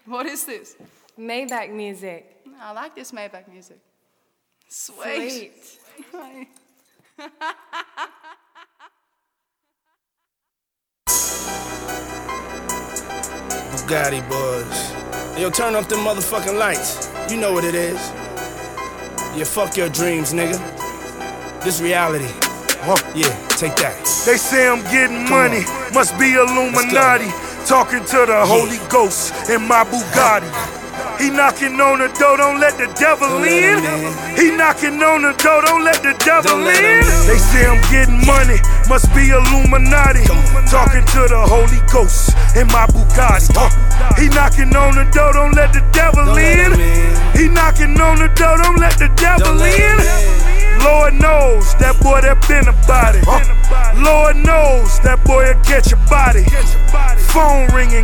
What is this? Maybach music. I like this Maybach music. Sweet. Bugatti boys. Yo, turn up them motherfucking lights. You know what it is. Yeah, fuck your dreams, nigga. This reality. Yeah, take that. They say I'm getting money, must be Illuminati. Talking to the Holy Ghost in my Bugatti. He knocking on the door, don't let the devil in. He knocking on the door, don't let the devil in. They say I'm getting money, must be Illuminati. Talking to the Holy Ghost in my Bugatti. He knocking on the door, don't let the devil in. He knocking on the door, don't let the devil in. Lord knows that boy that been about it. Lord knows that boy will catch your body. Phone ringing,